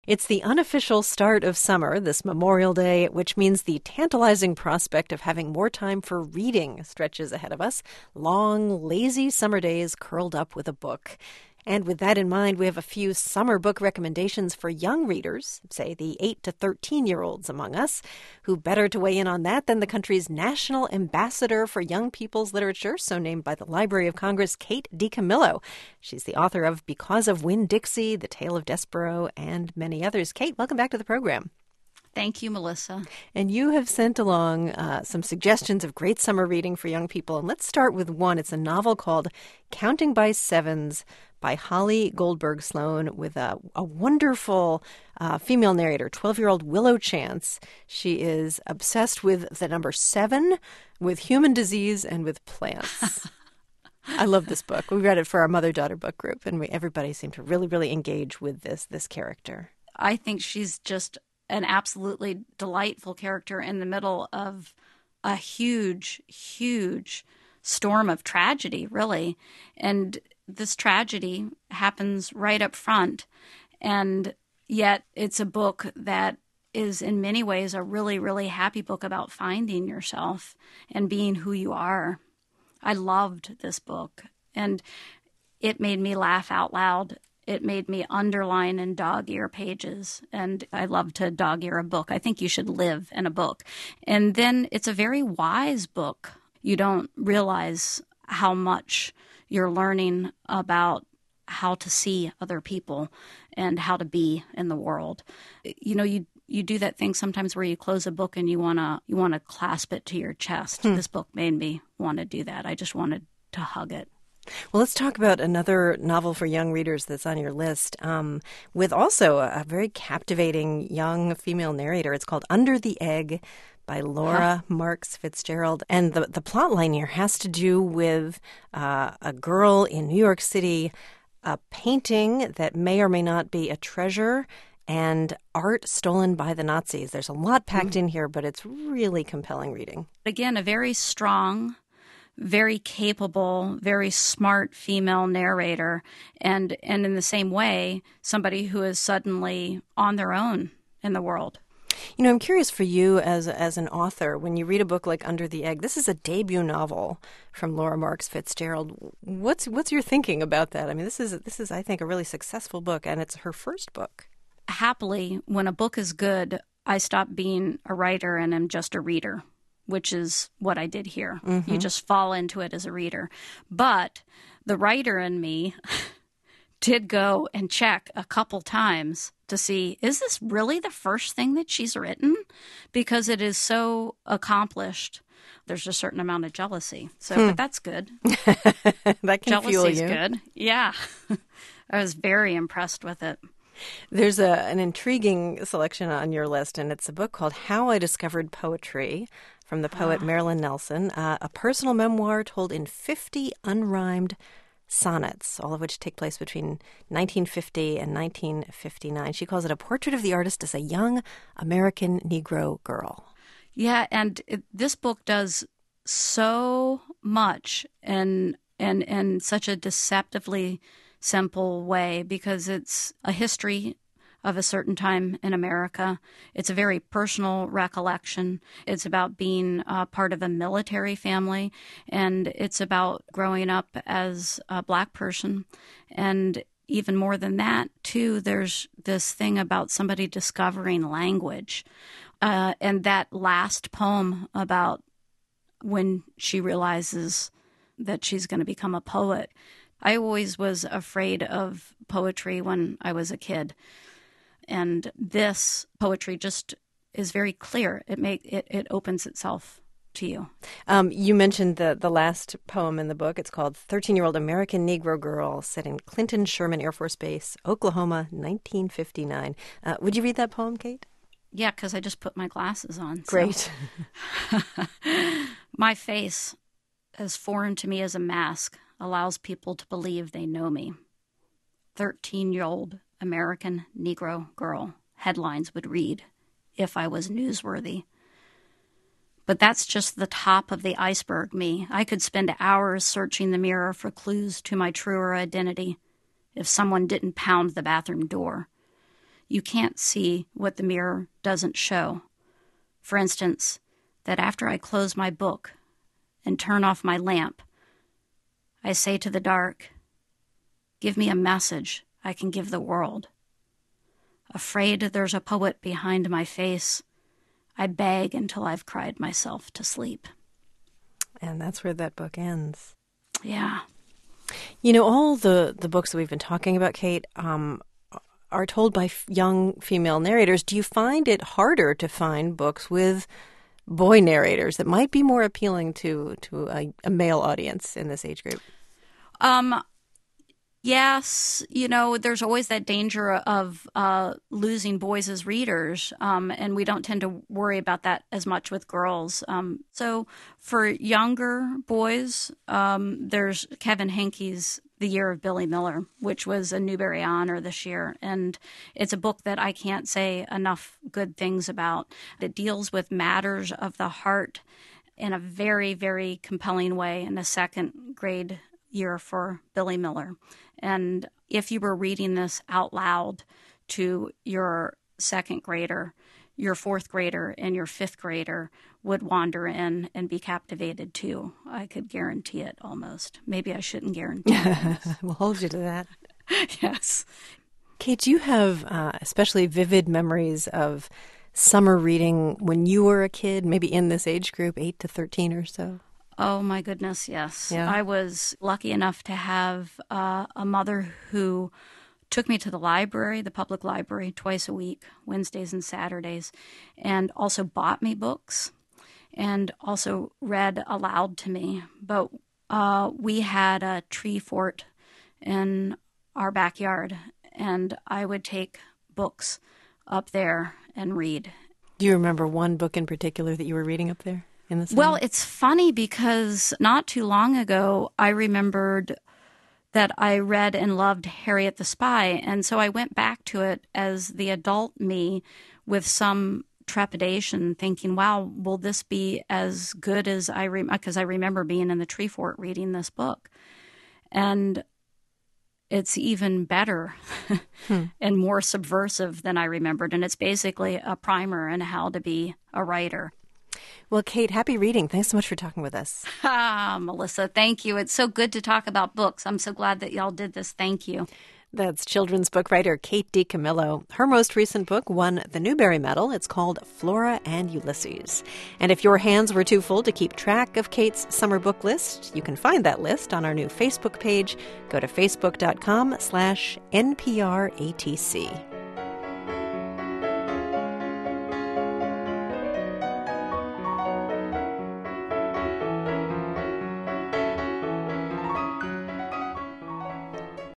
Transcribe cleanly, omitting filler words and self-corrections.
It's the unofficial start of summer, this Memorial Day, which means the tantalizing prospect of having more time for reading stretches ahead of us. Long, lazy summer days curled up with a book. And with that in mind, we have a few summer book recommendations for young readers, say the 8 to 13-year-olds among us. Who better to weigh in on that than the country's National Ambassador for Young People's Literature, so named by the Library of Congress, Kate DiCamillo. She's the author of Because of Winn-Dixie, The Tale of Despereaux, and many others. Kate, welcome back to the program. Thank you, Melissa. And you have sent along some suggestions of great summer reading for young people. And let's start with one. It's a novel called Counting by Sevens by Holly Goldberg Sloan with a wonderful female narrator, 12-year-old Willow Chance. She is obsessed with the number 7, with human disease, and with plants. I love this book. We read it for our mother-daughter book group, and everybody seemed to really, really engage with this character. I think she's just an absolutely delightful character in the middle of a huge, huge storm of tragedy, really. And this tragedy happens right up front. And yet it's a book that is in many ways a really, really happy book about finding yourself and being who you are. I loved this book, and it made me laugh out loud. It made me underline and dog-ear pages, and I love to dog-ear a book. I think you should live in a book. And then it's a very wise book. You don't realize how much you're learning about how to see other people and how to be in the world. You know, you do that thing sometimes where you close a book and you wanna clasp it to your chest. This book made me want to do that. I just wanted to hug it. Well, let's talk about another novel for young readers that's on your list, with also a very captivating young female narrator. It's called Under the Egg by Laura Marks Fitzgerald. And the plot line here has to do with a girl in New York City, a painting that may or may not be a treasure, and art stolen by the Nazis. There's a lot packed in here, but it's really compelling reading. Again, a very strong, very capable, very smart female narrator, and in the same way, somebody who is suddenly on their own in the world. You know, I'm curious for you as an author, when you read a book like Under the Egg, this is a debut novel from Laura Marks Fitzgerald. What's your thinking about that? I mean, this is I think a really successful book, and it's her first book. Happily, when a book is good, I stop being a writer and am just a reader, which is what I did here. You just fall into it as a reader. But the writer in me did go and check a couple times to see, is this really the first thing that she's written? Because it is so accomplished. There's a certain amount of jealousy. But that's good. That can fuel you. Jealousy's good. Yeah. I was very impressed with it. There's an intriguing selection on your list, and it's a book called How I Discovered Poetry from the poet Marilyn Nelson, a personal memoir told in 50 unrhymed sonnets, all of which take place between 1950 and 1959. She calls it a portrait of the artist as a young American Negro girl. Yeah, and this book does so much in such a deceptively simple way, because it's a history of a certain time in America. It's a very personal recollection. It's about being part of a military family, and it's about growing up as a Black person. And even more than that, too, there's this thing about somebody discovering language. And that last poem about when she realizes that she's going to become a poet. I always was afraid of poetry when I was a kid. And this poetry just is very clear. It opens itself to you. You mentioned the last poem in the book. It's called 13-Year-Old American Negro Girl, set in Clinton Sherman Air Force Base, Oklahoma, 1959. Would you read that poem, Kate? Yeah, because I just put my glasses on. Great. So. My face, as foreign to me as a mask, allows people to believe they know me. 13-year-old American Negro girl, headlines would read, if I was newsworthy. But that's just the top of the iceberg, me. I could spend hours searching the mirror for clues to my truer identity if someone didn't pound the bathroom door. you can't see what the mirror doesn't show. For instance, that after I close my book and turn off my lamp, I say to the dark, give me a message I can give the world. Afraid there's a poet behind my face, I beg until I've cried myself to sleep. And that's where that book ends. Yeah. You know, all the books that we've been talking about, Kate, are told by young female narrators. Do you find it harder to find books with boy narrators that might be more appealing to a male audience in this age group? Yes, you know, there's always that danger of losing boys as readers, and we don't tend to worry about that as much with girls. So for younger boys, there's Kevin Henkey's The Year of Billy Miller, which was a Newbery honor this year, and it's a book that I can't say enough good things about. It deals with matters of the heart in a very, very compelling way in the second grade year for Billy Miller. And if you were reading this out loud to your second grader, your fourth grader and your fifth grader would wander in and be captivated too. I could guarantee it almost. Maybe I shouldn't guarantee it. We'll hold you to that. Yes. Kate, you have especially vivid memories of summer reading when you were a kid, maybe in this age group, 8 to 13 or so. Oh, my goodness, yes. Yeah. I was lucky enough to have a mother who took me to the library, the public library, twice a week, Wednesdays and Saturdays, and also bought me books and also read aloud to me. But we had a tree fort in our backyard, and I would take books up there and read. Do you remember one book in particular that you were reading up there? Well, it's funny because not too long ago, I remembered that I read and loved Harriet the Spy. And so I went back to it as the adult me with some trepidation, thinking, wow, will this be as good as because I remember being in the tree fort reading this book. And it's even better and more subversive than I remembered. And it's basically a primer on how to be a writer. Well, Kate, happy reading. Thanks so much for talking with us. Melissa, thank you. It's so good to talk about books. I'm so glad that y'all did this. Thank you. That's children's book writer Kate DiCamillo. Her most recent book won the Newbery Medal. It's called Flora and Ulysses. And if your hands were too full to keep track of Kate's summer book list, you can find that list on our new Facebook page. Go to facebook.com/NPRATC.